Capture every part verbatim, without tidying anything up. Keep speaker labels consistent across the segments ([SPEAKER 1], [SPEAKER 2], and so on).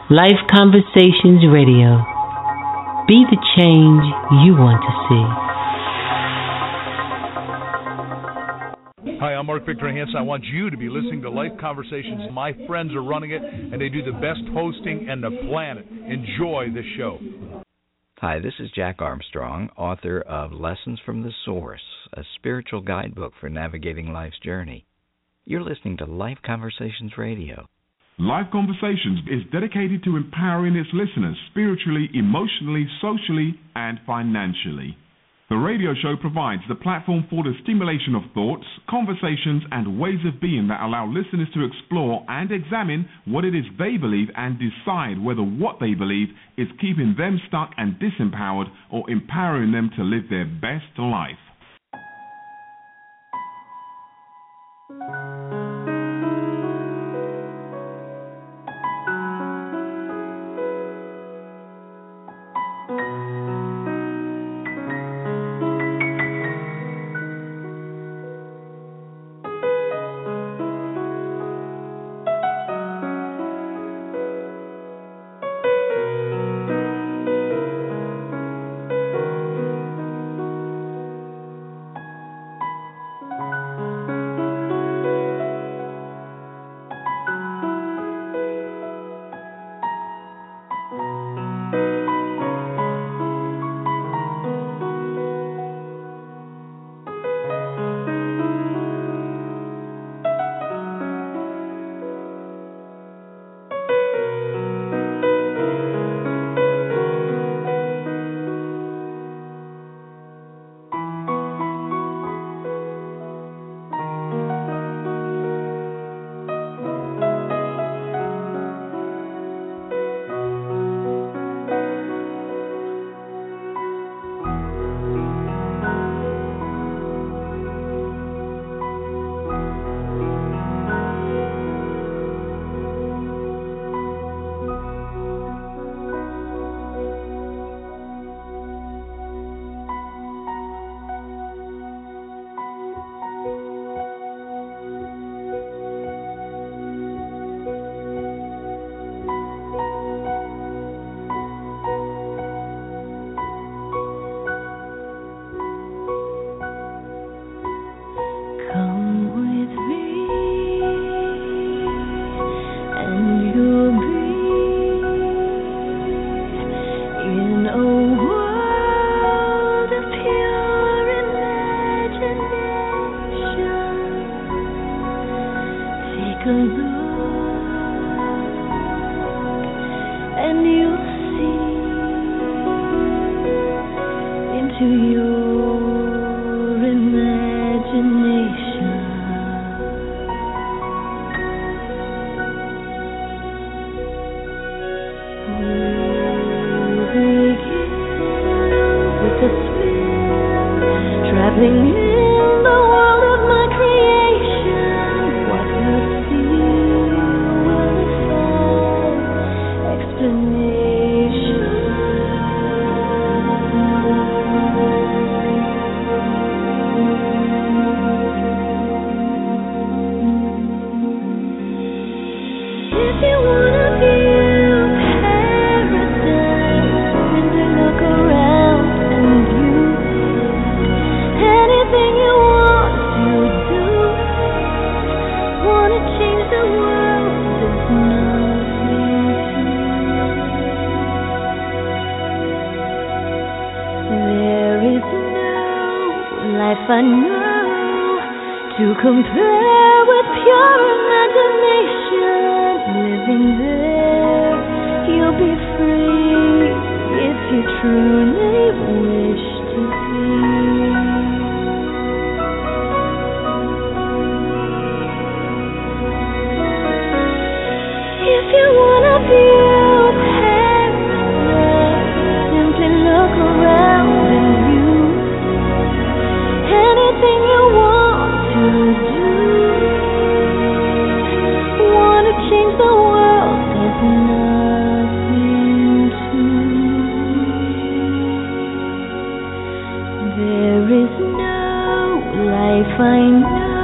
[SPEAKER 1] Life Conversations Radio. Be the change you want to
[SPEAKER 2] see. Hi, I'm Mark Victor Hansen. I want you to be listening to Life Conversations. My friends are running it, and they do the best hosting in the planet. Enjoy the show.
[SPEAKER 3] Hi, this is Jack Armstrong, author of Lessons from the Source, a spiritual guidebook for navigating life's journey. You're listening to Life Conversations Radio.
[SPEAKER 4] Life Conversations is dedicated to empowering its listeners spiritually, emotionally, socially, and financially. The radio show provides the platform for the stimulation of thoughts, conversations, and ways of being that allow listeners to explore and examine what it is they believe and decide whether what they believe is keeping them stuck and disempowered or empowering them to live their best life.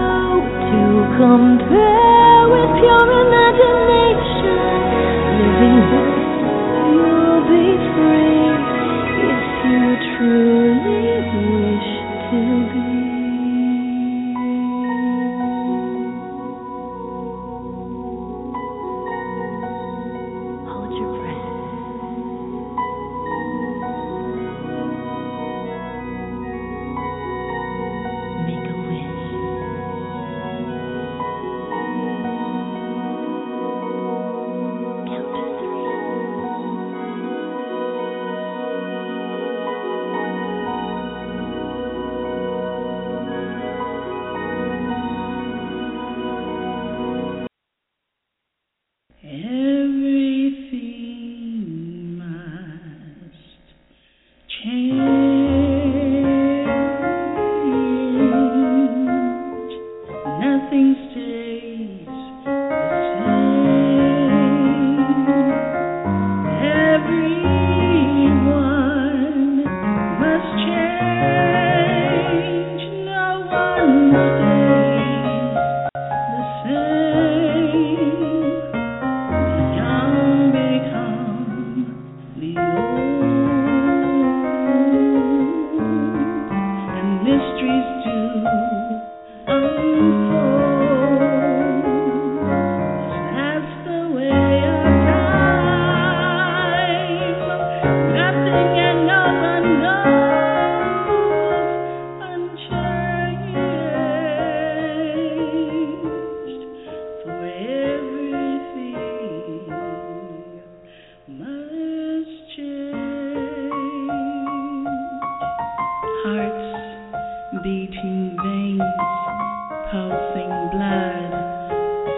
[SPEAKER 5] Compare with pure imagination, living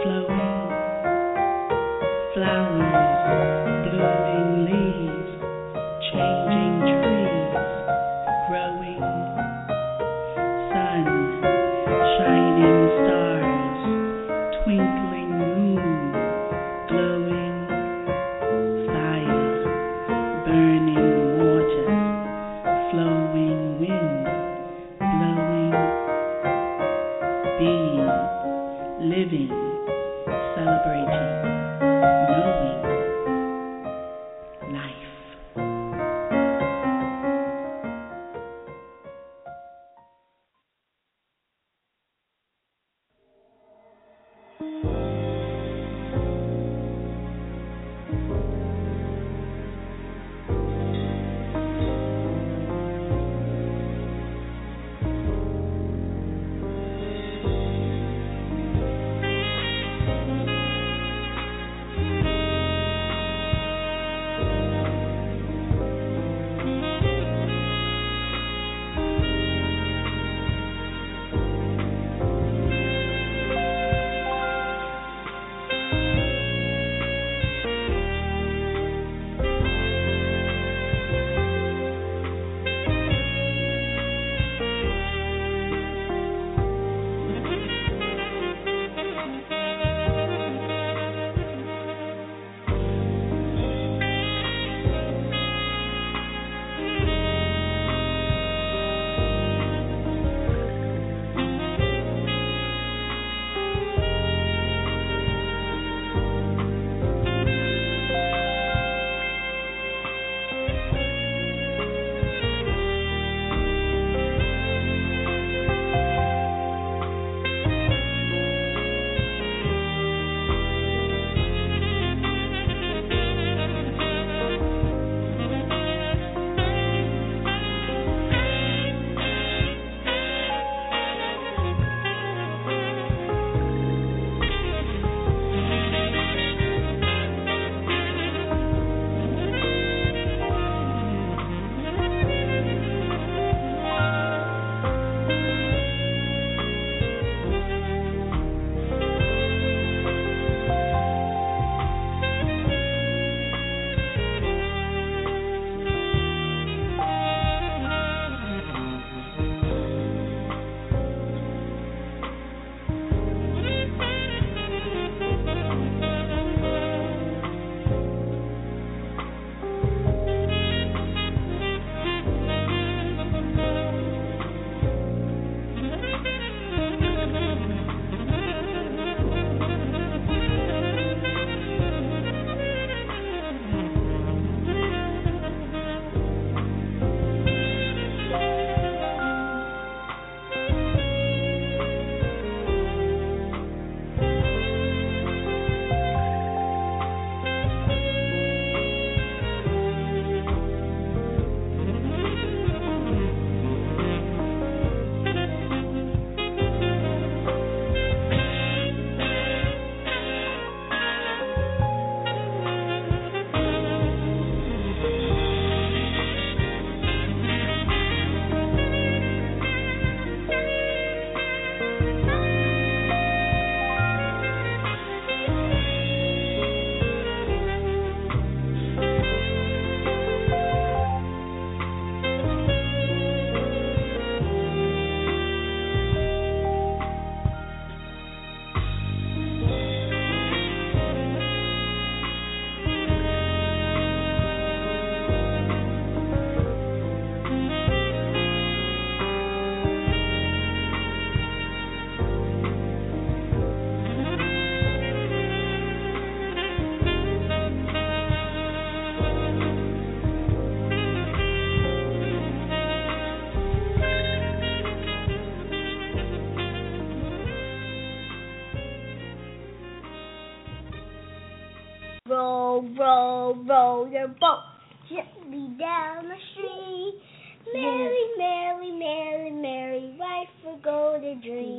[SPEAKER 5] row, row, row your boat gently down the stream. Merry, merry, merry, merry, wife for golden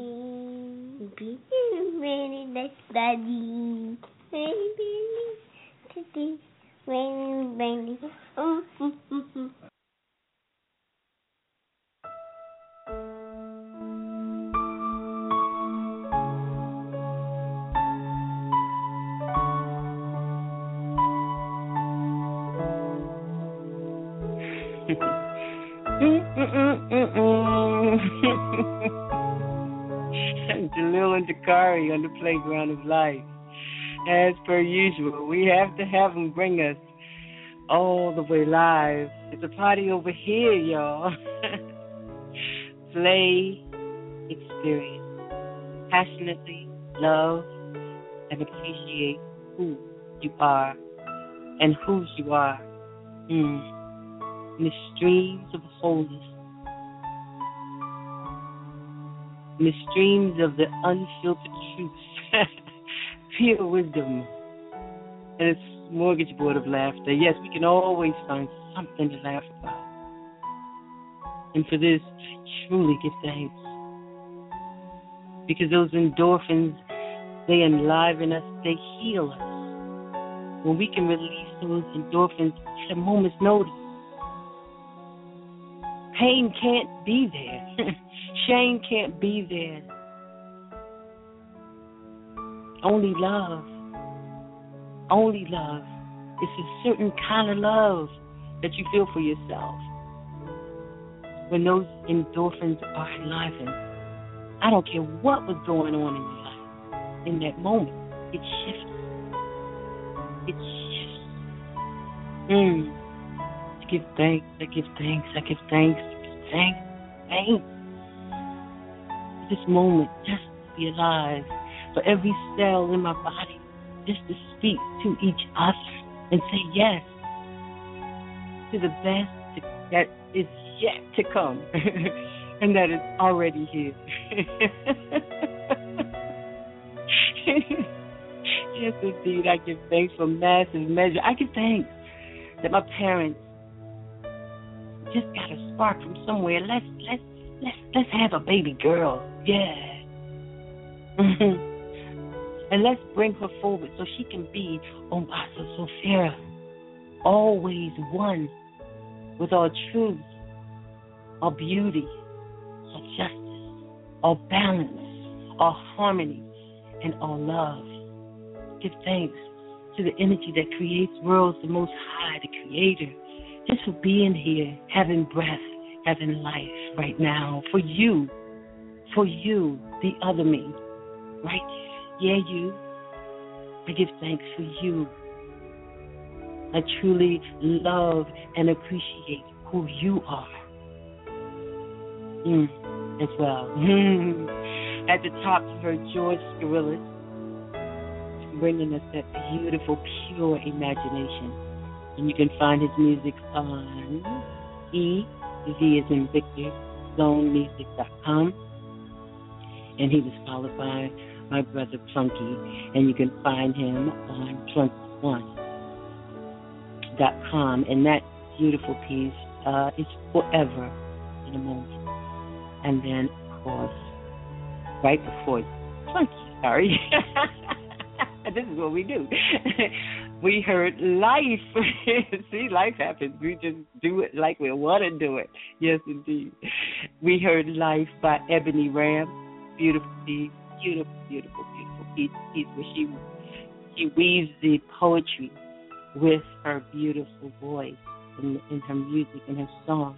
[SPEAKER 5] dream. Merry, let's study. Merry, merry, merry, merry, merry.
[SPEAKER 6] Sakari on the playground of life. As per usual, we have to have them bring us all the way live. It's a party over here, y'all. Play, experience, passionately love and appreciate who you are and whose you are. Mm. In the streams of wholeness, in the streams of the unfiltered truth, pure wisdom, and its smorgasbord of laughter. Yes, we can always find something to laugh about. And for this, truly give thanks. Because those endorphins, they enliven us, they heal us. When we can release those endorphins at a moment's notice, pain can't be there. Shame can't be there. Only love. Only love. It's a certain kind of love that you feel for yourself. When those endorphins are enlivened, I don't care what was going on in your life. In that moment, it shifts. It shifts. Mm. I give thanks, I give thanks, I give thanks, I give thanks, thanks. For this moment, just to be alive. For every cell in my body, just to speak to each other and say yes to the best that is yet to come and that is already here. Yes, indeed, I give thanks for massive measure. I give thanks that my parents just got a spark from somewhere. Let's let's let's let's have a baby girl. Yeah. And let's bring her forward so she can be Ombasa Sofira, always one with our truth, our beauty, our justice, our balance, our harmony, and our love. Give thanks to the energy that creates worlds, the Most High, the Creator, just for being here, having breath, having life right now, for you, for you, the other me, right there. Yeah, you. I give thanks for you. I truly love and appreciate who you are. Mm, as well. At the top, you heard George Scarillas, bringing us that beautiful, pure imagination. And you can find his music on E, V as in Victor, zone music dot com. And he was followed by my brother Plunky, and you can find him on plunky one dot com. And that beautiful piece uh, is Forever in a Moment. And then, of course, right before Plunky, sorry, this is what we do. We heard Life. See, life happens. We just do it like we want to do it. Yes, indeed. We heard Life by Ebony Ram. Beautiful piece. Beautiful, beautiful, beautiful piece, piece where she she weaves the poetry with her beautiful voice in, in her music and her song.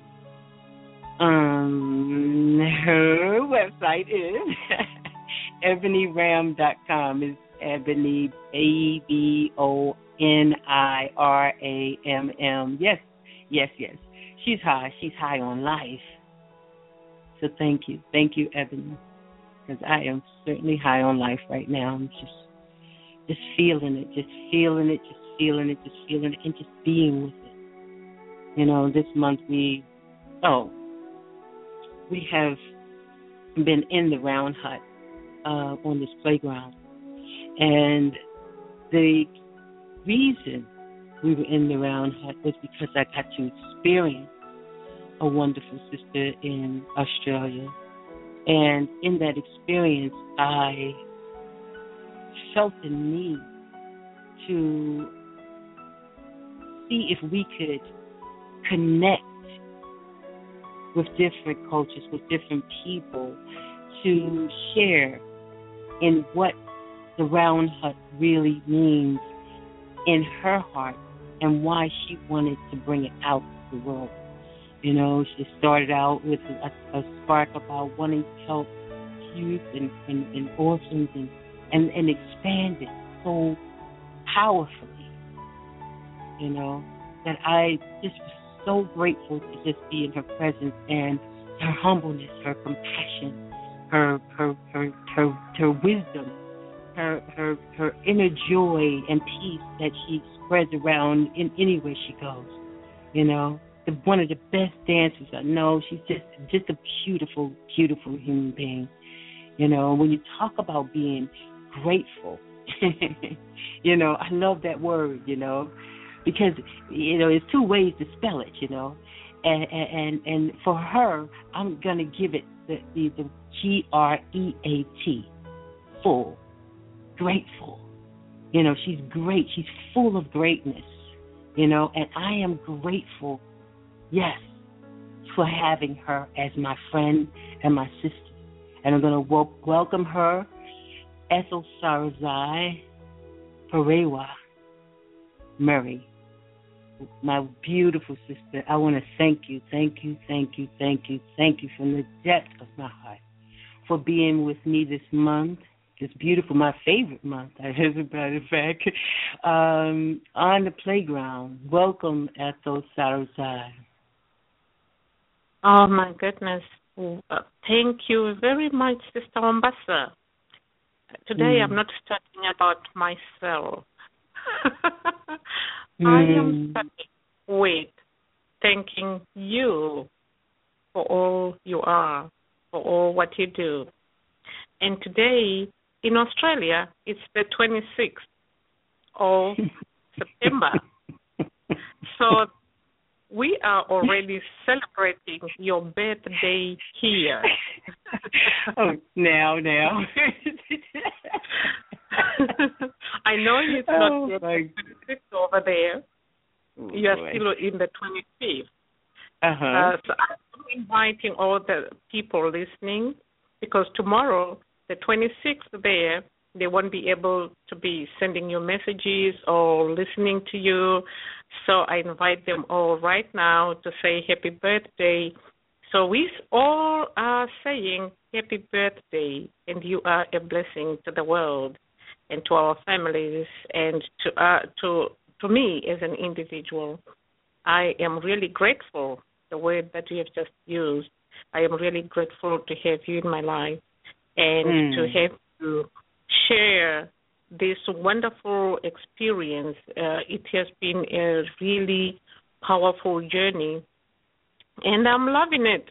[SPEAKER 6] Um, her website is ebony ram dot com. Is Ebony, A B O N I R A M M. Yes, yes, yes. She's high. She's high on life. So thank you. Thank you, Ebony. Because I am certainly high on life right now. I'm just just feeling it, just feeling it, just feeling it, just feeling it, and just being with it. You know, this month we, oh, we have been in the Round Hut uh, on this playground. And the reason we were in the Round Hut was because I got to experience a wonderful sister in Australia. And in that experience, I felt the need to see if we could connect with different cultures, with different people, to share in what the Round Hut really means in her heart and why she wanted to bring it out to the world. You know, she started out with a, a spark about wanting to help youth and, and, and orphans and, and, and expand it so powerfully, you know, that I just was so grateful to just be in her presence, and her humbleness, her compassion, her her her her, her wisdom, her, her her inner joy and peace that she spreads around in anywhere she goes. You know, the, one of the best dancers I know. She's just just a beautiful, beautiful human being. You know, when you talk about being grateful, you know, I love that word. You know, because you know, there's two ways to spell it. You know, and and and for her, I'm gonna give it the the, the G R E A T, full. Grateful. You know, she's great. She's full of greatness, you know, and I am grateful, yes, for having her as my friend and my sister. And I'm going to wel- welcome her, Ethel Sarazai Perewa Murray, my beautiful sister. I want to thank you, thank you, thank you, thank you, thank you from the depths of my heart for being with me this month. It's beautiful, my favorite month, as a matter of fact, um, on the playground. Welcome, Ethel Sarazai.
[SPEAKER 7] Oh, my goodness. Uh, thank you very much, Sister Mombasa. Today mm. I'm not talking about myself. mm. I am starting with thanking you for all you are, for all what you do. And today, in Australia, it's the twenty-sixth of September. So we are already celebrating your birthday here.
[SPEAKER 6] Oh, now, now.
[SPEAKER 7] I know it's
[SPEAKER 6] oh,
[SPEAKER 7] not yet twenty-sixth over there.
[SPEAKER 6] Oh,
[SPEAKER 7] you are
[SPEAKER 6] boy.
[SPEAKER 7] still in the twenty-fifth.
[SPEAKER 6] Uh-huh.
[SPEAKER 7] Uh, so I'm inviting all the people listening, because tomorrow, the twenty-sixth there, they won't be able to be sending you messages or listening to you. So I invite them all right now to say happy birthday. So we all are saying happy birthday, and you are a blessing to the world and to our families and to uh, to to me as an individual. I am really grateful, the word that you have just used. I am really grateful to have you in my life. And mm. to have to share this wonderful experience. Uh, it has been a really powerful journey, and I'm loving it.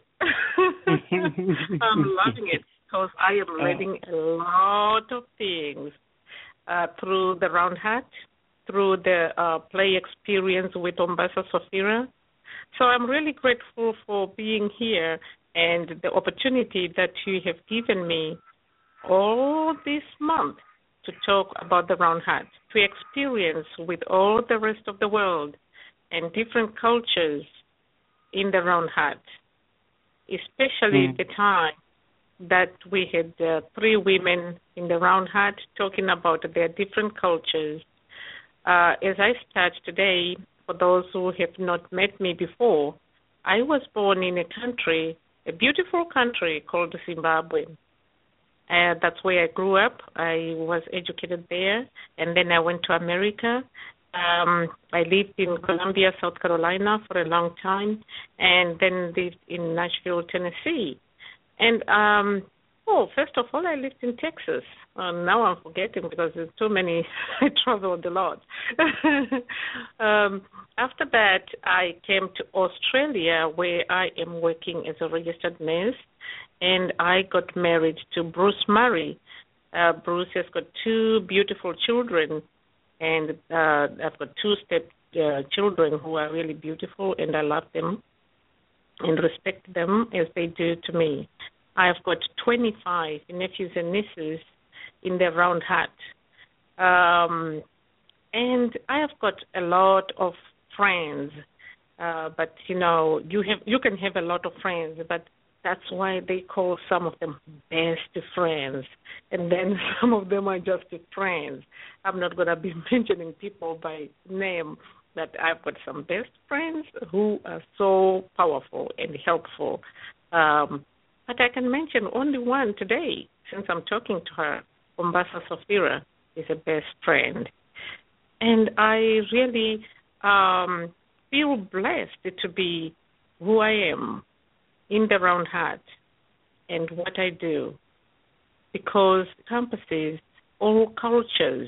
[SPEAKER 7] I'm loving it because I am learning a lot of things uh, through the Round Hat, through the uh, play experience with Mombasa Safira. So I'm really grateful for being here and the opportunity that you have given me all this month to talk about the Round Hat, to experience with all the rest of the world and different cultures in the Round Hat, especially mm. the time that we had uh, three women in the Round Hat talking about their different cultures. Uh, as I start today, for those who have not met me before, I was born in a country, a beautiful country called Zimbabwe. Uh, that's where I grew up. I was educated there, and then I went to America. Um, I lived in Columbia, South Carolina for a long time, and then lived in Nashville, Tennessee. And, um, oh, first of all, I lived in Texas. Uh, now I'm forgetting because there's too many. I traveled a lot. um, after that, I came to Australia, where I am working as a registered nurse. And I got married to Bruce Murray. Uh, Bruce has got two beautiful children, and uh, I've got two step uh, children who are really beautiful, and I love them and respect them as they do to me. I've got twenty-five nephews and nieces in the Round Hat, um, and I have got a lot of friends. Uh, but you know, you have you can have a lot of friends, but that's why they call some of them best friends. And then some of them are just friends. I'm not going to be mentioning people by name, but I've got some best friends who are so powerful and helpful. Um, But I can mention only one today, since I'm talking to her. Umbasa Safira is a best friend. And I really um, feel blessed to be who I am in the Round Hat and what I do, because it encompasses all cultures,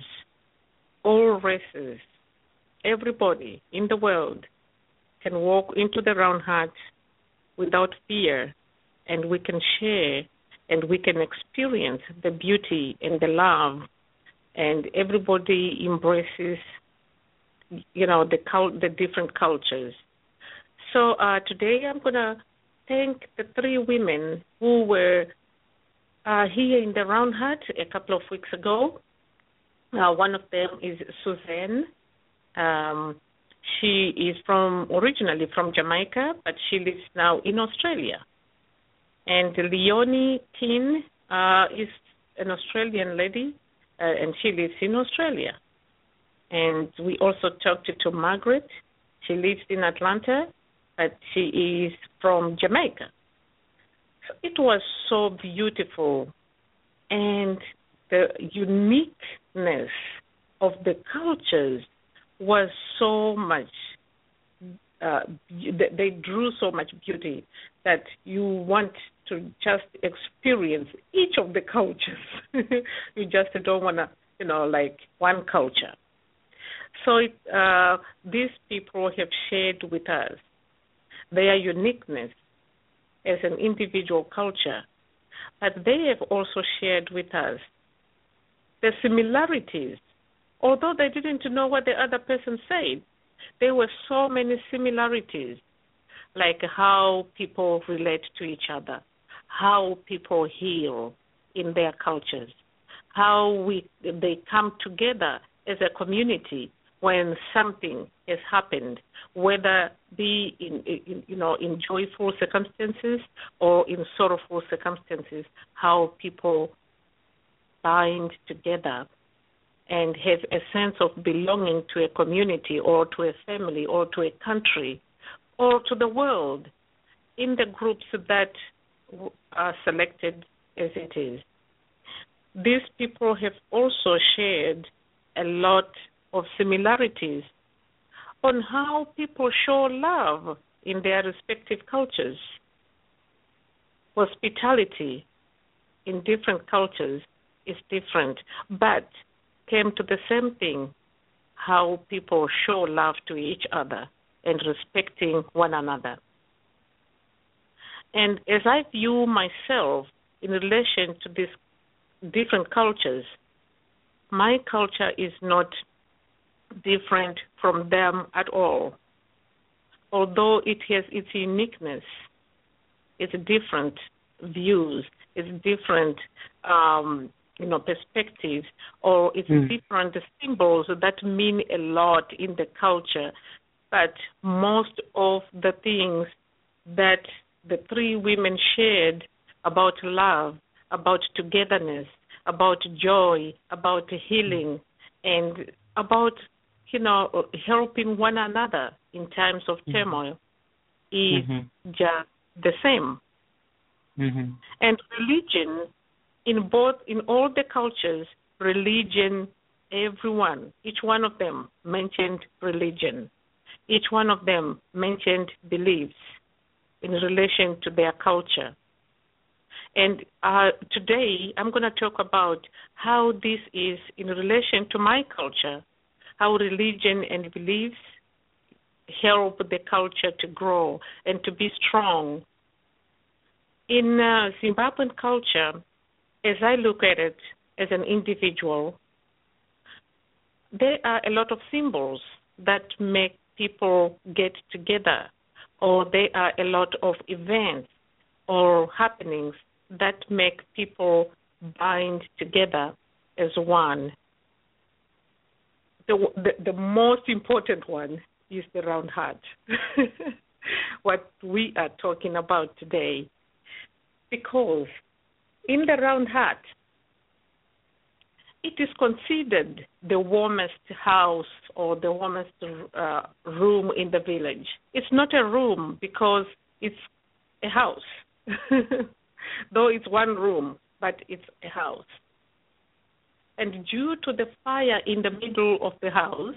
[SPEAKER 7] all races, everybody in the world can walk into the Round Hat without fear, and we can share and we can experience the beauty and the love, and everybody embraces, you know, the cult, the different cultures. So uh, today I'm going to thank the three women who were uh, here in the Round Hat a couple of weeks ago. Uh, one of them is Suzanne. Um, she is from originally from Jamaica, but she lives now in Australia. And Leonie Keane uh, is an Australian lady, uh, and she lives in Australia. And we also talked to, to Margaret. She lives in Atlanta, but she is from Jamaica. So it was so beautiful, and the uniqueness of the cultures was so much, uh, they drew so much beauty that you want to just experience each of the cultures. You just don't want to, you know, like one culture. So it, uh, these people have shared with us their uniqueness as an individual culture, but they have also shared with us the similarities. Although they didn't know what the other person said, there were so many similarities, like how people relate to each other, how people heal in their cultures, how we they come together as a community when something has happened, whether be in, in you know in joyful circumstances or in sorrowful circumstances, how people bind together and have a sense of belonging to a community or to a family or to a country or to the world in the groups that are selected as it is. These people have also shared a lot of similarities on how people show love in their respective cultures. Hospitality in different cultures is different, but came to the same thing, how people show love to each other and respecting one another. And as I view myself in relation to these different cultures, my culture is not different from them at all. Although it has its uniqueness, its different views, its different um, you know, perspectives, or it's mm. different symbols that mean a lot in the culture. But most of the things that the three women shared about love, about togetherness, about joy, about healing, and about, you know, helping one another in times of turmoil is mm-hmm. just the same. Mm-hmm. And religion, in both, in all the cultures, religion, everyone, each one of them mentioned religion. Each one of them mentioned beliefs in relation to their culture. And uh, today I'm going to talk about how this is in relation to my culture, how religion and beliefs help the culture to grow and to be strong. In uh, Zimbabwean culture, as I look at it as an individual, there are a lot of symbols that make people get together, or there are a lot of events or happenings that make people bind together as one. The, the, the most important one is the Round Hat, what we are talking about today. Because in the Round Hat, it is considered the warmest house or the warmest uh, room in the village. It's not a room because it's a house. though it's one room, but it's a house. And due to the fire in the middle of the house,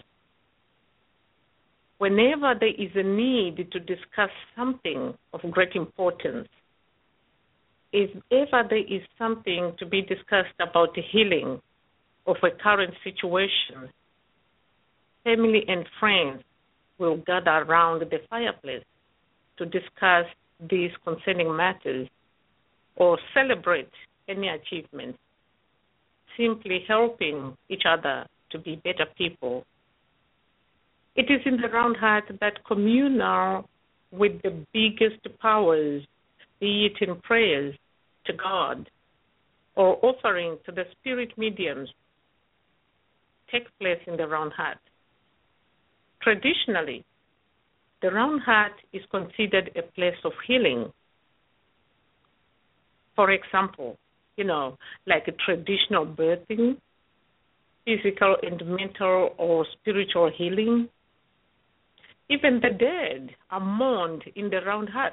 [SPEAKER 7] whenever there is a need to discuss something of great importance, if ever there is something to be discussed about the healing of a current situation, family and friends will gather around the fireplace to discuss these concerning matters or celebrate any achievement, simply helping each other to be better people. It is in the round heart that communal with the biggest powers, be it in prayers to God or offering to the spirit mediums, takes place in the round heart. Traditionally, the round heart is considered a place of healing. For example, you know, like a traditional birthing, physical and mental or spiritual healing. Even the dead are mourned in the round heart.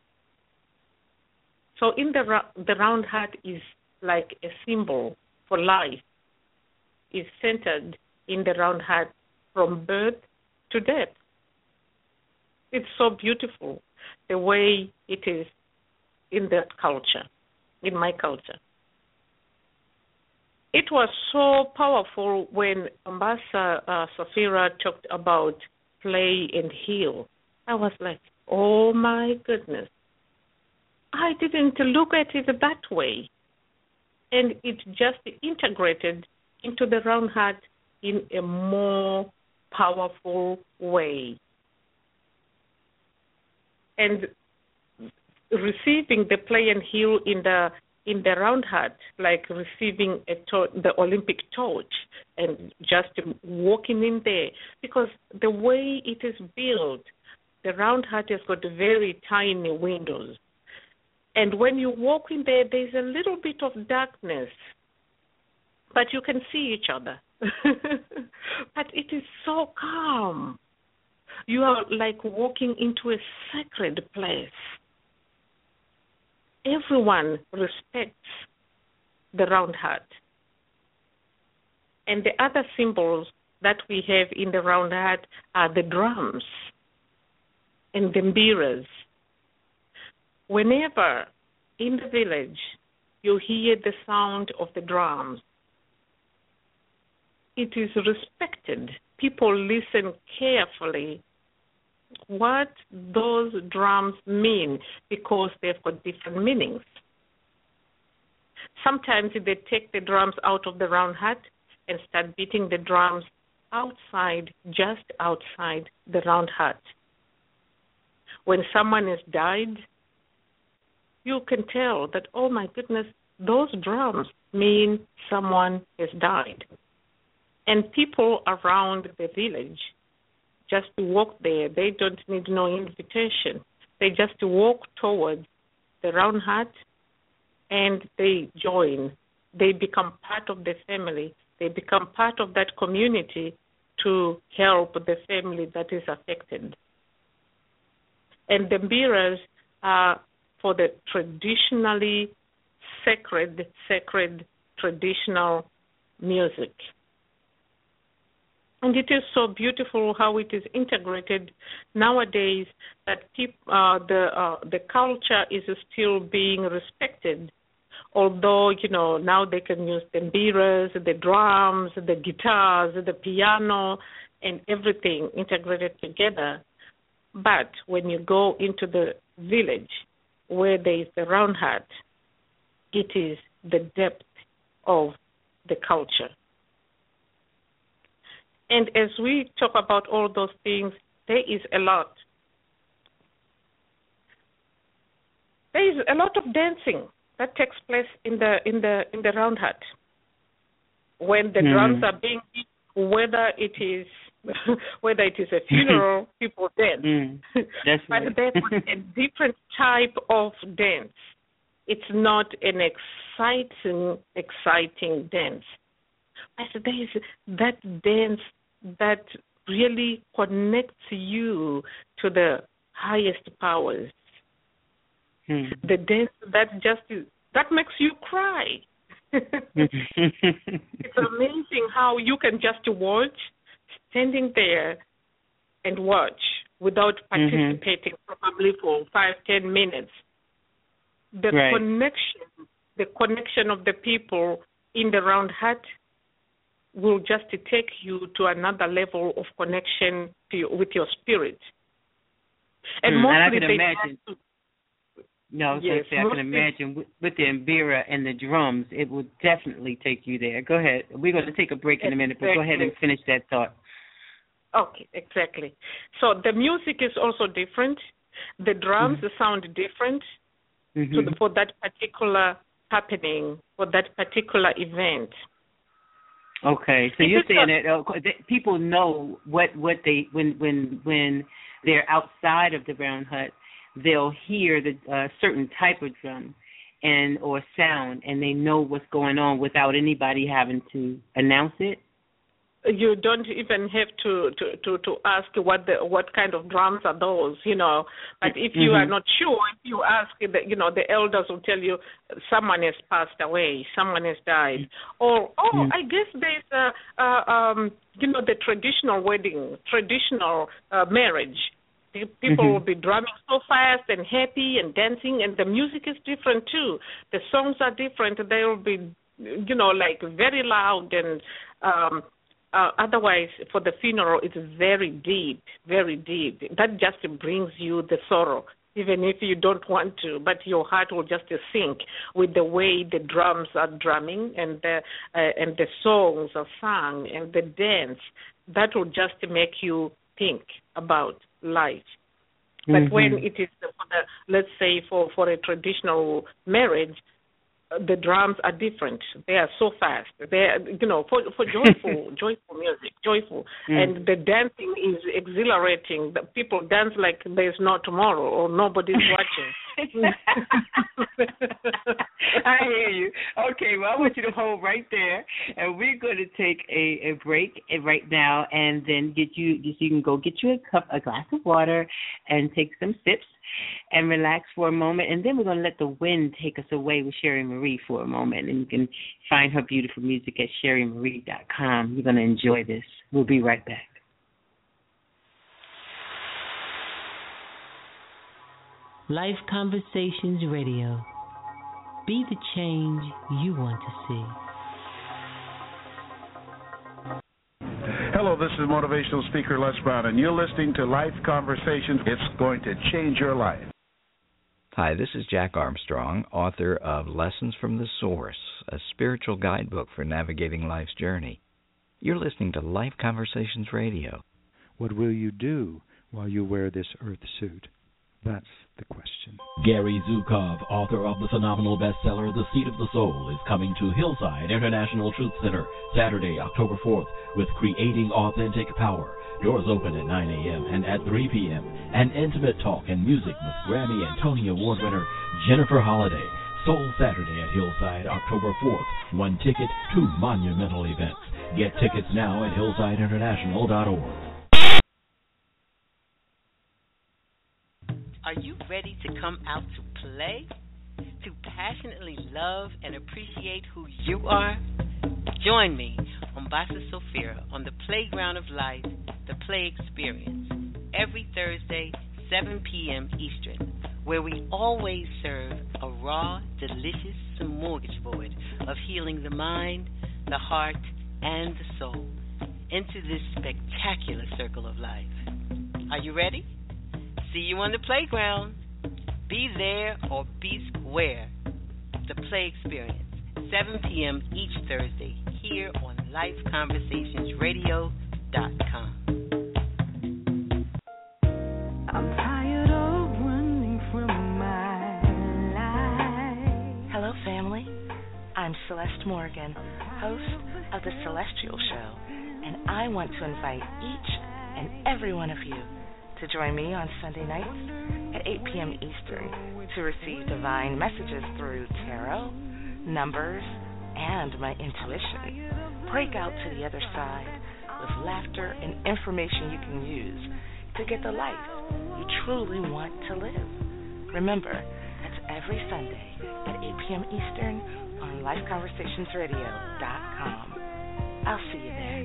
[SPEAKER 7] So in the the round heart is like a symbol for life. Is centered in the round heart from birth to death. It's so beautiful the way it is in that culture, in my culture. It was so powerful when Ambassador uh, Safira talked about play and heal. I was like, oh my goodness. I didn't look at it that way. And it just integrated into the round heart in a more powerful way. And receiving the play and heal in the in the round heart, like receiving a to- the Olympic torch and just walking in there, because the way it is built, the round heart has got very tiny windows. And when you walk in there, there's a little bit of darkness, but you can see each other. But it is so calm. You are like walking into a sacred place. Everyone respects the round heart. And the other symbols that we have in the round heart are the drums and the mbiras. Whenever in the village you hear the sound of the drums, it is respected. People listen carefully what those drums mean, because they've got different meanings. Sometimes they take the drums out of the round heart and start beating the drums outside, just outside the round heart. When someone has died, you can tell that, oh my goodness, those drums mean someone has died. And people around the village just to walk there, they don't need no invitation. They just walk towards the round heart and they join. They become part of the family. They become part of that community to help the family that is affected. And the mbiras are for the traditionally sacred, sacred, traditional music. And it is so beautiful how it is integrated nowadays that peop, uh, the uh, the culture is still being respected. Although, you know, now they can use the mbiras, the drums, the guitars, the piano, and everything integrated together. But when you go into the village where there is the round heart, it is the depth of the culture. And as we talk about all those things, there is a lot. There is a lot of dancing that takes place in the in the in the round heart. When the mm. drums are being beat, whether it is whether it is a funeral, people dance. Mm. That's but right. There's a different type of dance. It's not an exciting exciting dance. I said there is that dance that really connects you to the highest powers.
[SPEAKER 6] Hmm.
[SPEAKER 7] The dance that just that makes you cry. It's amazing how you can just watch, standing there and watch without participating, mm-hmm. probably for five, ten minutes. The
[SPEAKER 6] right.
[SPEAKER 7] connection, the connection of the people in the round hut will just take you to another level of connection to you, with your spirit. And
[SPEAKER 6] mm,
[SPEAKER 7] mostly
[SPEAKER 6] and I can
[SPEAKER 7] they
[SPEAKER 6] imagine.
[SPEAKER 7] To,
[SPEAKER 6] no, I was
[SPEAKER 7] yes,
[SPEAKER 6] going to say, I can imagine with, with the mbira and the drums, it will definitely take you there. Go ahead. We're going to take a break in a minute, but go ahead and finish that thought.
[SPEAKER 7] Okay, exactly. So the music is also different. The drums mm-hmm. sound different
[SPEAKER 6] mm-hmm.
[SPEAKER 7] to the, for that particular happening, for that particular event.
[SPEAKER 6] Okay, so you're saying that, uh, that people know what, what they when when when they're outside of the round hut, they'll hear the uh, certain type of drum and or sound, and they know what's going on without anybody having to announce it.
[SPEAKER 7] You don't even have to, to, to, to ask what the what kind of drums are those, you know. But if you mm-hmm. are not sure, if you ask, the, you know, the elders will tell you someone has passed away, someone has died, or oh, mm-hmm. I guess there's a, a um, you know, the traditional wedding, traditional uh, marriage. People mm-hmm. will be drumming so fast and happy and dancing, and the music is different too. The songs are different. They will be, you know, like very loud and. Um, Uh, otherwise, for the funeral, it's very deep, very deep. That just brings you the sorrow, even if you don't want to. But your heart will just sink with the way the drums are drumming and the uh, and the songs are sung and the dance. That will just make you think about life. But mm-hmm. when it is, for the, let's say, for, for a traditional marriage, the drums are different. They are so fast. They are, you know, for for joyful, joyful music, joyful, mm. and the dancing is exhilarating. The people dance like there's no tomorrow or nobody's watching.
[SPEAKER 6] I hear you. Okay, well, I want you to hold right there, and we're going to take a, a break right now, and then get you, so you can go get you a cup, a glass of water, and take some sips. And relax for a moment, and then we're going to let the wind take us away with Sherry Marie for a moment, and you can find her beautiful music at sherry marie dot com. You're going to enjoy this. We'll be right back.
[SPEAKER 1] Life Conversations Radio. Be the change you want to see.
[SPEAKER 8] Hello, this is motivational speaker Les Brown, and you're listening to Life Conversations. It's going to change your life.
[SPEAKER 3] Hi, this is Jack Armstrong, author of Lessons from the Source, a spiritual guidebook for navigating life's journey. You're listening to Life Conversations Radio.
[SPEAKER 9] What will you do while you wear this earth suit? That's the question.
[SPEAKER 10] Gary Zukov, author of the phenomenal bestseller The Seat of the Soul, is coming to Hillside International Truth Center Saturday, October fourth, with Creating Authentic Power. Doors open at nine a.m. and at three p.m. An intimate talk and music with Grammy and Tony Award winner Jennifer Holliday. Soul Saturday at Hillside, October fourth. One ticket, two monumental events. Get tickets now at hillside international dot org.
[SPEAKER 11] Are you ready to come out to play? To passionately love and appreciate who you are? Join me on Bassa Sophia on the Playground of Life, the Play Experience, every Thursday, seven p.m. Eastern, where we always serve a raw, delicious smorgasbord of healing the mind, the heart, and the soul into this spectacular circle of life. Are you ready? See you on the playground. Be there or be square. The Play Experience, seven p.m. each Thursday, here on life conversations radio dot com.
[SPEAKER 12] I'm tired of running from my life. Hello, family. I'm Celeste Morgan, host of The Celestial Show, and I want to invite each and every one of you to join me on Sunday nights at eight p.m. Eastern to receive divine messages through tarot, numbers, and my intuition. Break out to the other side with laughter and information you can use to get the life you truly want to live. Remember, that's every Sunday at eight p.m. Eastern on life conversations radio dot com. I'll see you there.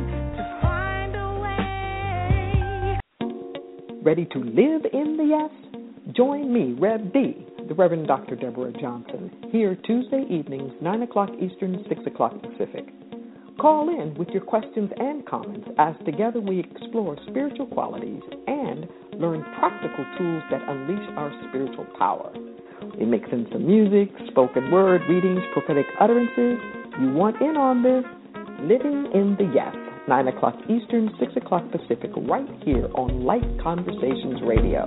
[SPEAKER 13] Ready to live in the yes? Join me, Rev D, the Reverend Doctor Deborah Johnson, here Tuesday evenings, nine o'clock Eastern, six o'clock Pacific. Call in with your questions and comments as together we explore spiritual qualities and learn practical tools that unleash our spiritual power. We mix in some music, spoken word, readings, prophetic utterances. You want in on this? Living in the Yes, nine o'clock Eastern, six o'clock Pacific, right here on Life Conversations Radio.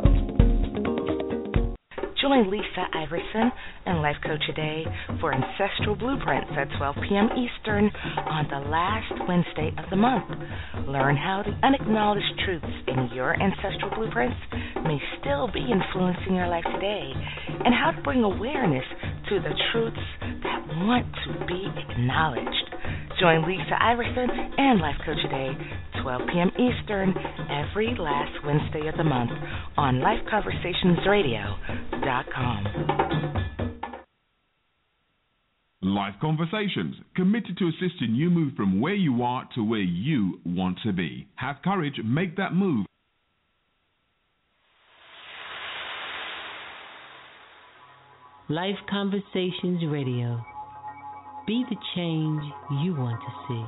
[SPEAKER 12] Join Lisa Iverson and Life Coach a Day for Ancestral Blueprints at twelve p.m. Eastern on the last Wednesday of the month. Learn how the unacknowledged truths in your ancestral blueprints may still be influencing your life today, and how to bring awareness to the truths that want to be acknowledged. Join Lisa Iverson and Life Coach a Day, twelve p.m. Eastern, every last Wednesday of the month on life conversations radio dot com.
[SPEAKER 4] Life Conversations, committed to assisting you move from where you are to where you want to be. Have courage, make that move.
[SPEAKER 1] Life Conversations Radio. Be the change you want to see.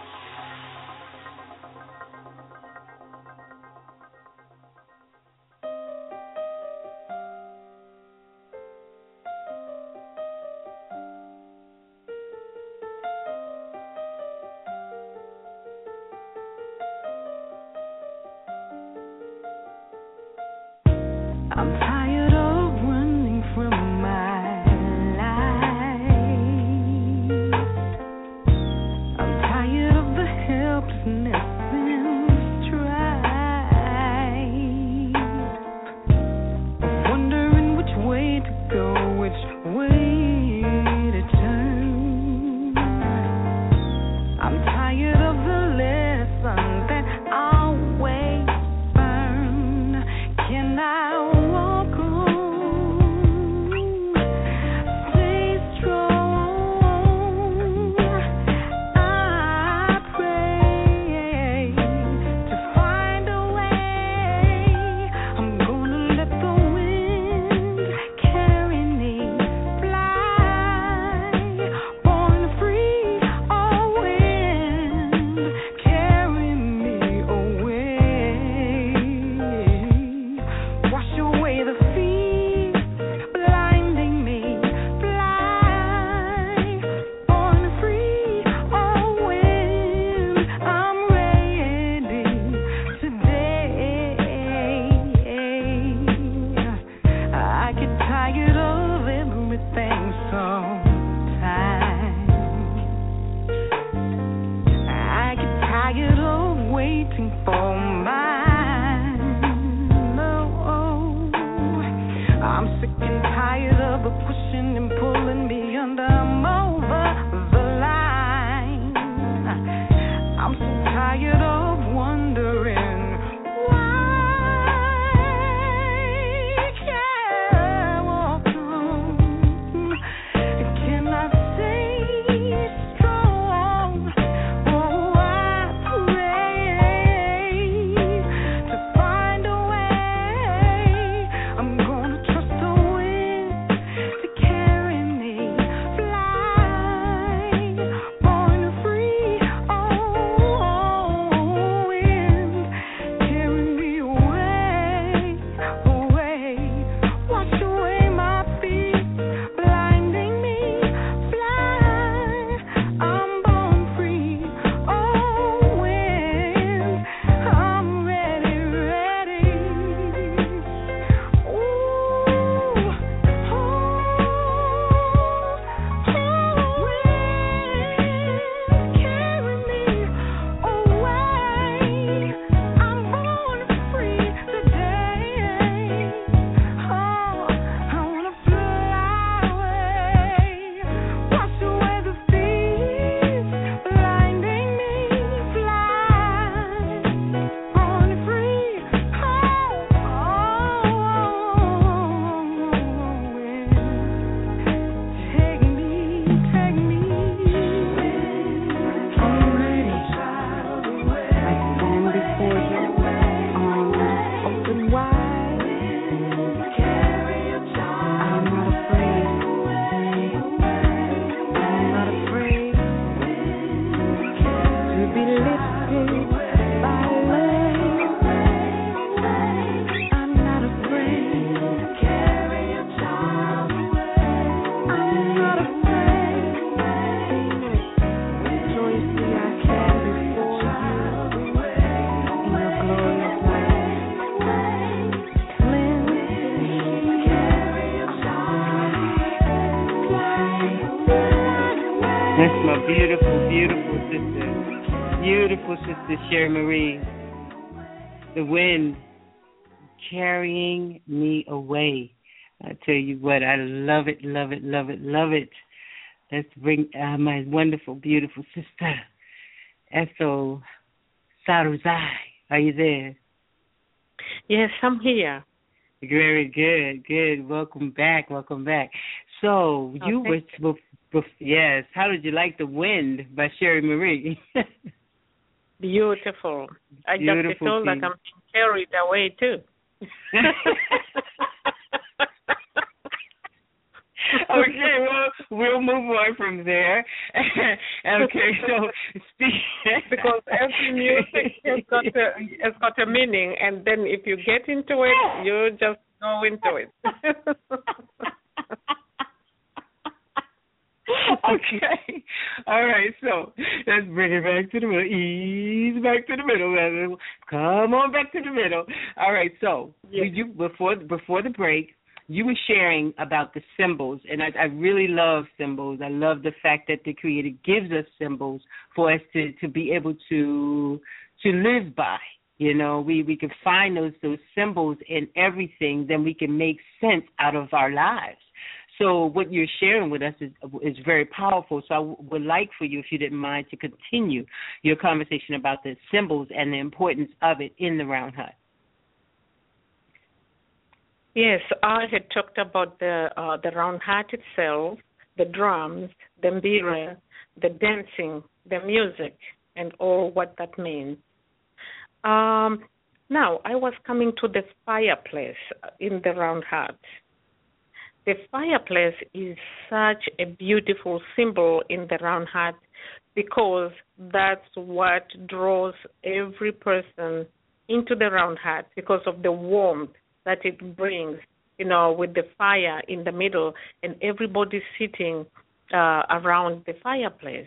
[SPEAKER 14] I'm tired of running from my life. I'm tired of the helplessness and strife. Wondering which way to go, which way to turn. I'm tired of the lessons that always burn. Can I
[SPEAKER 6] Beautiful, beautiful sister. Beautiful sister Sherry Marie. The wind carrying me away. I tell you what, I love it, love it, love it, love it. Let's bring uh, my wonderful, beautiful sister, Ethel Saruzai. Are you there?
[SPEAKER 7] Yes, I'm here.
[SPEAKER 6] Very good, good. Welcome back, welcome back. So
[SPEAKER 7] Oh,
[SPEAKER 6] you
[SPEAKER 7] thank
[SPEAKER 6] were, bef- yes. How did you like "The Wind" by Sherry Marie?
[SPEAKER 7] Beautiful. I
[SPEAKER 6] Beautiful
[SPEAKER 7] just feel like
[SPEAKER 6] piece.
[SPEAKER 7] I'm being carried away too.
[SPEAKER 6] Okay, well, we'll move on from there. Okay, so speak.
[SPEAKER 7] Because every music has got a has got a meaning, and then if you get into it, you just go into it.
[SPEAKER 6] Okay. All right, so let's bring it back to the middle. Ease back to the middle. Come on back to the middle. All right, so
[SPEAKER 7] Yes.
[SPEAKER 6] you before before the break, you were sharing about the symbols, and I, I really love symbols. I love the fact that the Creator gives us symbols for us to, to be able to to live by. You know, we, we can find those those symbols in everything, then we can make sense out of our lives. So what you're sharing with us is is very powerful. So I w- would like for you, if you didn't mind, to continue your conversation about the symbols and the importance of it in the round hut.
[SPEAKER 7] Yes, I had talked about the uh, the round hat itself, the drums, the mbira, the dancing, the music, and all what that means. Um, now, I was coming to the fireplace in the round hat. The fireplace is such a beautiful symbol in the round hat because that's what draws every person into the round hat because of the warmth that it brings, you know, with the fire in the middle and everybody sitting uh, around the fireplace.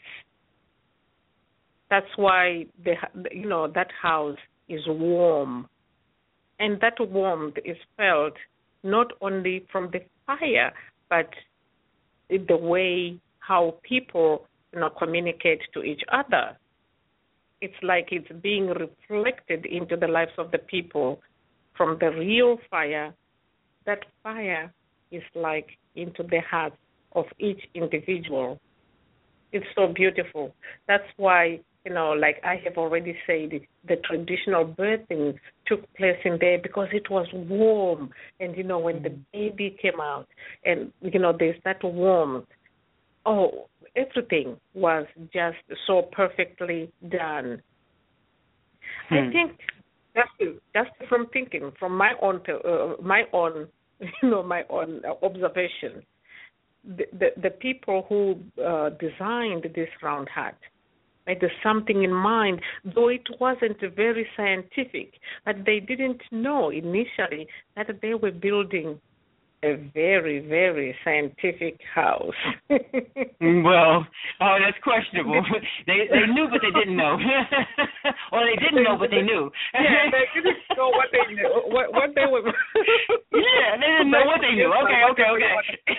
[SPEAKER 7] That's why the you know that house is warm, and that warmth is felt not only from the fire, but in the way how people, you know, communicate to each other. It's like it's being reflected into the lives of the people from the real fire. That fire is like into the heart of each individual. It's so beautiful. That's why, you know, like I have already said, the traditional birthing took place in there because it was warm. And, you know, when the baby came out and, you know, there's that warmth, oh, everything was just so perfectly done.
[SPEAKER 6] Hmm.
[SPEAKER 7] I think just, just from thinking, from my own, uh, my own, you know, my own observation, the, the, the people who uh, designed this round hat, like there's something in mind, though it wasn't very scientific, but they didn't know initially that they were building a very, very scientific house.
[SPEAKER 6] Well, oh, that's questionable. They they knew, but they didn't know, or they didn't know, but they knew.
[SPEAKER 7] Yeah, they didn't know what they knew. What, what they were.
[SPEAKER 6] Yeah, they didn't know what they knew. Okay, okay, okay.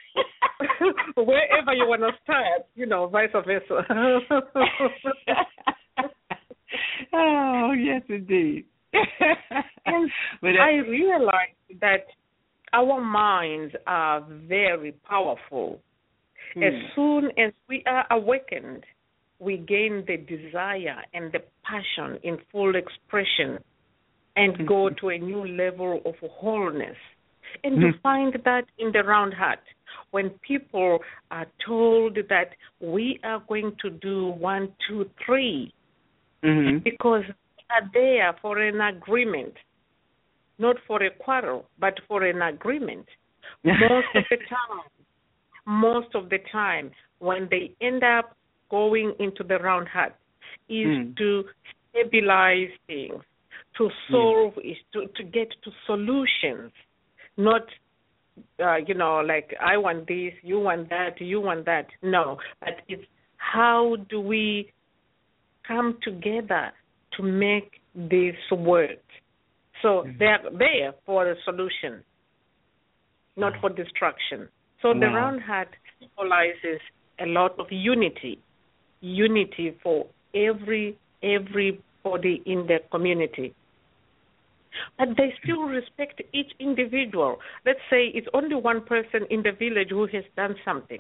[SPEAKER 7] Wherever you want to start, you know, vice versa.
[SPEAKER 6] Oh, yes, indeed.
[SPEAKER 7] And
[SPEAKER 6] but, uh,
[SPEAKER 7] I realized that our minds are very powerful.
[SPEAKER 6] Hmm.
[SPEAKER 7] As soon as we are awakened, we gain the desire and the passion in full expression and go to a new level of wholeness. And you find that in the round hat, when people are told that we are going to do one, two, three,
[SPEAKER 6] mm-hmm.
[SPEAKER 7] because we are there for an agreement, not for a quarrel, but for an agreement. Most of the time, most of the time, when they end up going into the round hat, is
[SPEAKER 6] mm.
[SPEAKER 7] to stabilize things, to solve, yeah. is to, to get to solutions, not, uh, you know, like I want this, you want that, you want that. No, but it's how do we come together to make this work? So mm-hmm. they're there for a solution, not for destruction. So
[SPEAKER 6] wow.
[SPEAKER 7] the round hat symbolizes a lot of unity. unity for every everybody in the community. But they still respect each individual. Let's say it's only one person in the village who has done something.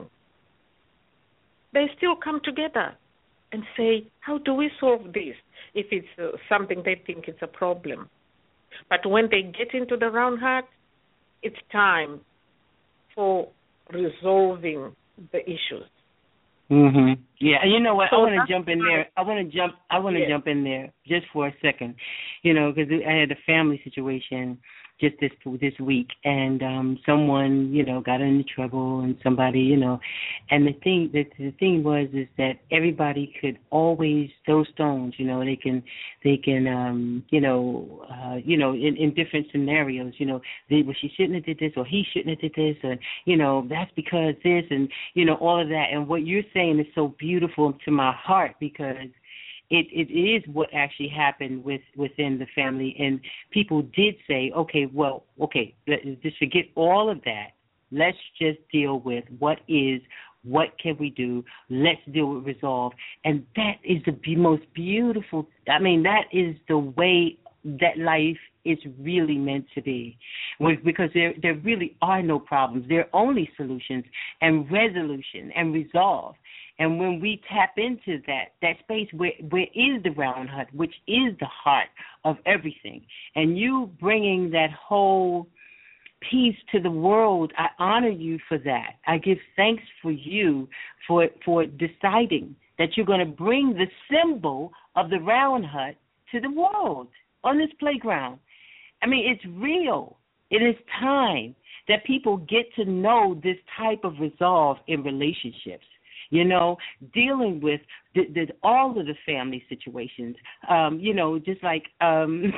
[SPEAKER 7] They still come together and say, how do we solve this if it's uh, something they think it's a problem? But when they get into the round hut, it's time for resolving the issues.
[SPEAKER 6] Mhm. Yeah, and you know what?
[SPEAKER 7] So
[SPEAKER 6] I want
[SPEAKER 7] that's
[SPEAKER 6] to jump in there. I want to jump. I want to
[SPEAKER 7] Yeah.
[SPEAKER 6] jump in there just for a second, you know, because I had a family situation just this this week, and um, someone, you know, got into trouble, and somebody, you know, and the thing that the thing was is that everybody could always throw stones, you know, they can they can um, you know, uh, you know, in, in different scenarios, you know, they, well, she shouldn't have did this, or he shouldn't have did this, or you know, that's because this, and you know, all of that, and what you're saying is so beautiful to my heart because It, it is what actually happened with within the family, and people did say, okay, well, okay, let, just forget all of that. Let's just deal with what is, what can we do, let's deal with resolve. And that is the be- most beautiful, I mean, that is the way that life is really meant to be, because there there really are no problems. There are only solutions and resolution and resolve. And when we tap into that, that space where, where is the round hut, which is the heart of everything, and you bringing that whole piece to the world, I honor you for that. I give thanks for you for for deciding that you're going to bring the symbol of the round hut to the world on this playground. I mean, it's real. It is time that people get to know this type of resolve in relationships. You know, dealing with the, the, all of the family situations, um, you know, just like, um,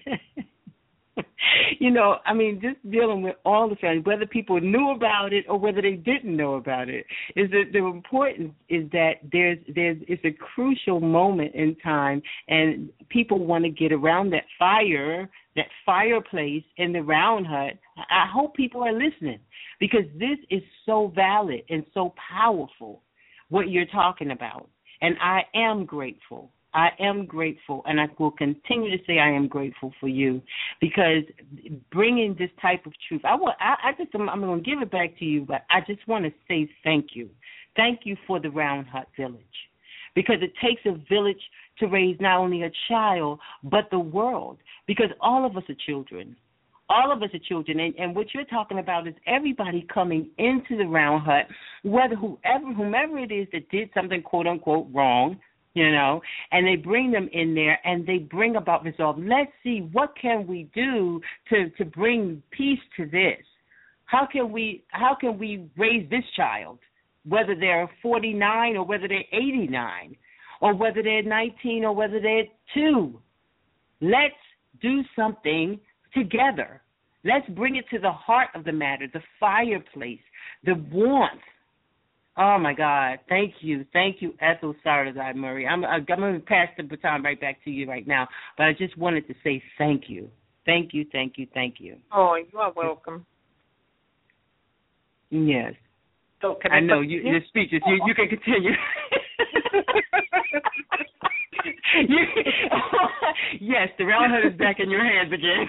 [SPEAKER 6] you know, I mean, just dealing with all the family, whether people knew about it or whether they didn't know about it, is that the importance is that there's, there's, it's a crucial moment in time, and people want to get around that fire, that fireplace in the round hut. I hope people are listening, because this is so valid and so powerful, what you're talking about. And I am grateful. I am grateful, and I will continue to say I am grateful for you, because bringing this type of truth, I want, I, I just, I'm, I'm going to give it back to you, but I just want to say thank you. Thank you for the Round Hut Village, because it takes a village to raise not only a child, but the world, because all of us are children. All of us are children, and, and what you're talking about is everybody coming into the round hut, whether whoever, whomever it is that did something quote unquote wrong, you know, and they bring them in there and they bring about resolve. Let's see, what can we do to, to bring peace to this? How can we how can we raise this child, whether they're forty-nine or whether they're eighty-nine, or whether they're nineteen or whether they're two? Let's do something together. Let's bring it to the heart of the matter, the fireplace, the warmth. Oh, my God. Thank you. Thank you, Ethel Saradai Murray. I'm, I'm going to pass the baton right back to you right now, but I just wanted to say thank you. Thank you, thank you, thank you.
[SPEAKER 7] Oh, you are welcome.
[SPEAKER 6] Yes.
[SPEAKER 7] So can
[SPEAKER 6] I
[SPEAKER 7] I
[SPEAKER 6] know.
[SPEAKER 7] continue?
[SPEAKER 6] You, your speeches. You, you can continue. you, yes, the round hut is back in your hands again.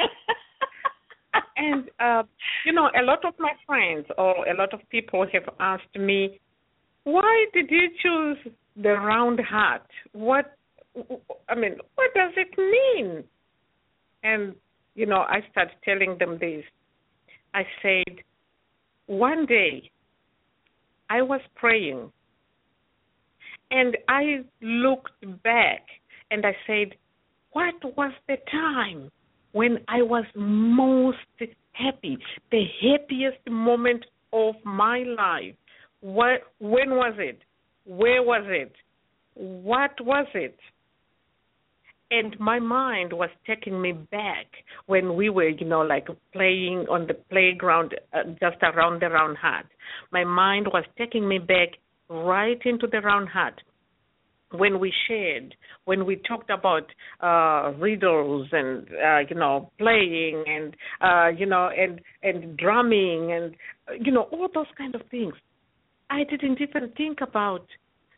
[SPEAKER 7] And, uh, you know, a lot of my friends or a lot of people have asked me, why did you choose the round hut? What, I mean, what does it mean? And, you know, I started telling them this. I said, one day I was praying, and I looked back and I said, what was the time when I was most happy, the happiest moment of my life? What, when was it? Where was it? What was it? And my mind was taking me back when we were, you know, like playing on the playground uh, just around the round hut. My mind was taking me back right into the round hut, when we shared, when we talked about uh, riddles and, uh, you know, playing and, uh, you know, and, and drumming and, uh, you know, all those kind of things. I didn't even think about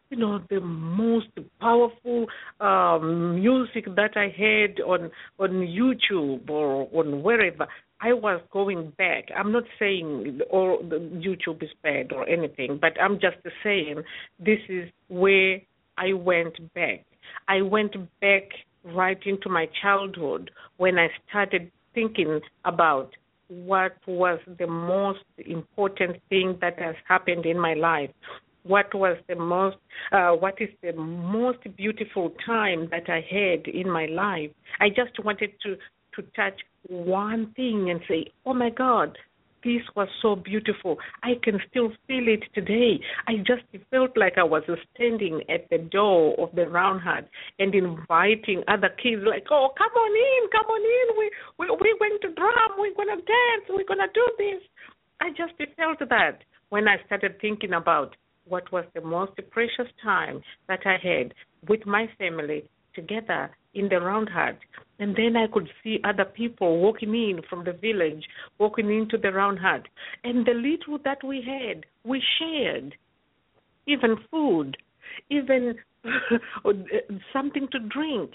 [SPEAKER 7] you know, the most powerful um, music that I had on on YouTube or on wherever. I was going back. I'm not saying all the YouTube is bad or anything, but I'm just saying this is where I went back. I went back right into my childhood when I started thinking about what was the most important thing that has happened in my life. What was the most, uh, what is the most beautiful time that I had in my life? I just wanted to, to touch one thing and say, oh my God, this was so beautiful. I can still feel it today. I just felt like I was standing at the door of the Round Hut and inviting other kids like, oh, come on in, come on in. We, we, we're going to drum. We're going to dance. We're going to do this. I just felt that when I started thinking about what was the most precious time that I had with my family together in the Round Hut. And then I could see other people walking in from the village, walking into the Round Hut. And the little that we had, we shared. Even food, even something to drink.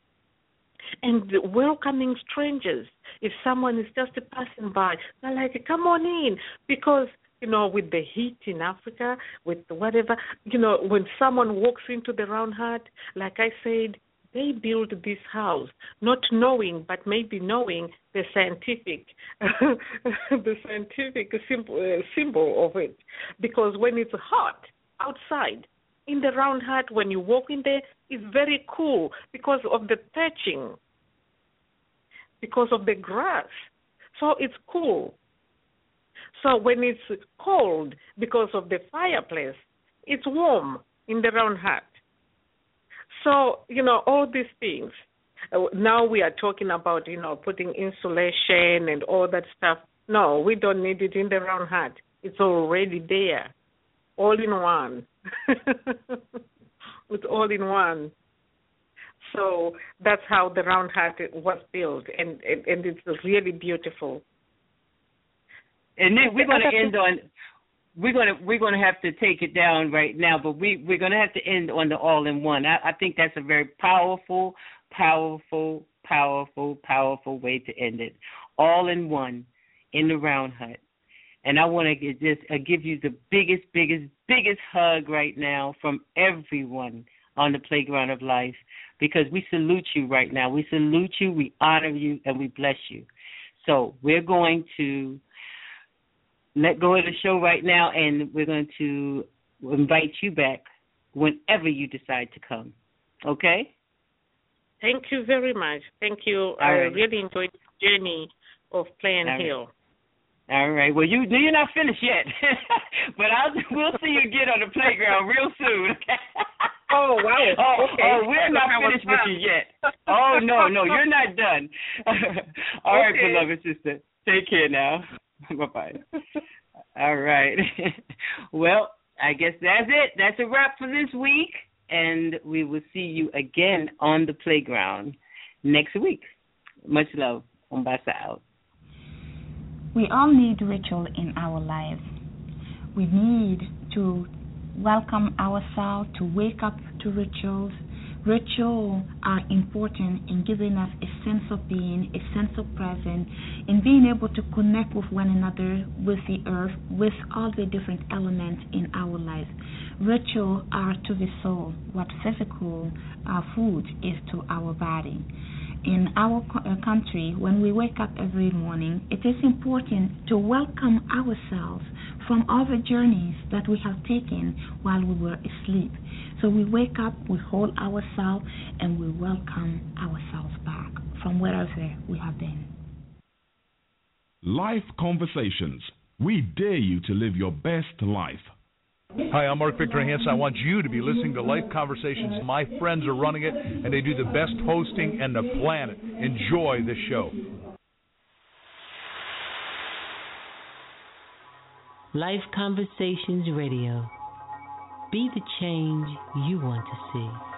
[SPEAKER 7] And welcoming strangers. If someone is just passing by, they're like, come on in. Because, you know, with the heat in Africa, with whatever, you know, when someone walks into the Round Hut, like I said, they build this house, not knowing, but maybe knowing the scientific, the scientific symbol, uh, symbol of it. Because when it's hot outside, in the Round Hut, when you walk in there, it's very cool because of the thatching, because of the grass. So it's cool. So when it's cold because of the fireplace, it's warm in the Round Hut. So, you know, all these things. Uh, now we are talking about, you know, putting insulation and all that stuff. No, we don't need it in the Round Hut. It's already there, all in one. It's all in one. So that's how the Round Hut was built, and, and, and it's really beautiful.
[SPEAKER 6] And then we're going to end on... We're gonna we're gonna have to take it down right now, but we we're gonna have to end on the all-in-one. I, I think that's a very powerful, powerful, powerful, powerful way to end it. All-in-one in the Round Hut, and I want to just uh, give you the biggest, biggest, biggest hug right now from everyone on the Playground of Life, because we salute you right now. We salute you, we honor you, and we bless you. So we're going to let go of the show right now, and we're going to invite you back whenever you decide to come. Okay?
[SPEAKER 7] Thank you very much. Thank you.
[SPEAKER 6] All
[SPEAKER 7] I
[SPEAKER 6] right.
[SPEAKER 7] really enjoyed the journey of Playing
[SPEAKER 6] All
[SPEAKER 7] Hill.
[SPEAKER 6] Right. All right. Well, you, you're not finished yet, but I'll, we'll see you again on the playground real soon.
[SPEAKER 7] Oh, wow.
[SPEAKER 6] Oh,
[SPEAKER 7] okay.
[SPEAKER 6] oh, we're not finished with you yet. Oh, no, no, you're not done. All right,
[SPEAKER 7] Okay.
[SPEAKER 6] beloved sister. Take care now. Bye-bye. All right. Well, I guess that's it. That's a wrap for this week, and we will see you again on the playground next week. Much love. Umbasa out.
[SPEAKER 15] We all need ritual in our lives. We need to welcome ourselves, to wake up to rituals. Rituals are important in giving us a sense of being, a sense of presence, in being able to connect with one another, with the earth, with all the different elements in our lives. Rituals are to the soul what physical uh, food is to our body. In our co- uh, country, when we wake up every morning, it is important to welcome ourselves from all the journeys that we have taken while we were asleep. So we wake up, we hold ourselves, and we welcome ourselves back from wherever we have been.
[SPEAKER 4] Life Conversations. We dare you to live your best life.
[SPEAKER 2] Hi, I'm Mark Victor Hansen. I want you to be listening to Life Conversations. My friends are running it, and they do the best hosting on the planet. Enjoy the show.
[SPEAKER 1] Life Conversations Radio. Be the change you want to see.